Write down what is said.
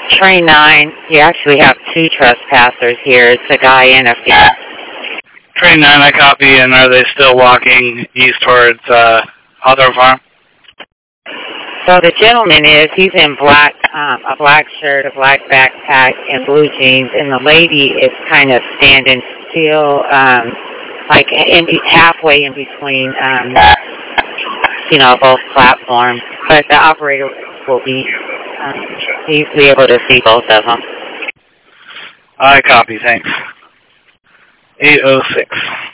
Train 9, you actually have two trespassers here. It's a guy and a female. Train 9, I copy, and are they still walking east towards Hawthorne Farm? So the gentleman he's in black, a black shirt, a black backpack, and blue jeans, and the lady is kind of standing still, like halfway in between, both platforms. But the operator will be, he'll be able to see both of them. I copy, thanks. 806.